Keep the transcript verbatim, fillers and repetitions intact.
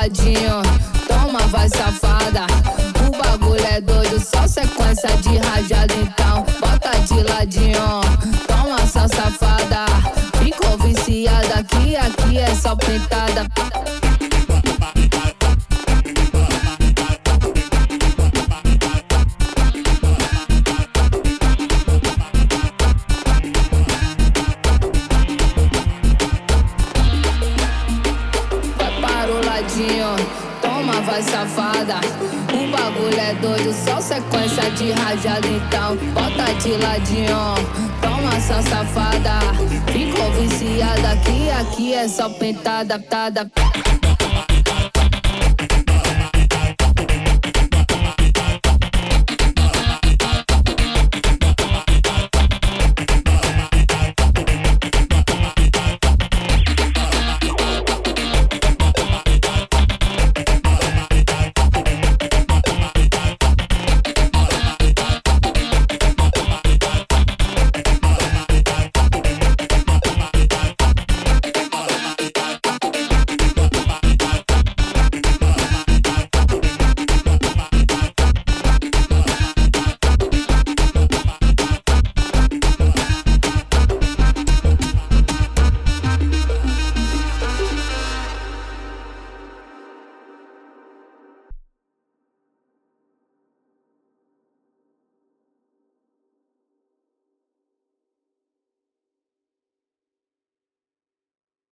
ladinho, toma, vai safada. O bagulho é doido, só sequência de rajada. Então bota de ladinho, toma, só safada. Ficou viciada, que aqui é só pintada. Toma, vai safada. O bagulho é doido, só sequência de rajada. Então bota de ladinho, toma, só safada. Ficou viciada, que aqui é só pintada, tada.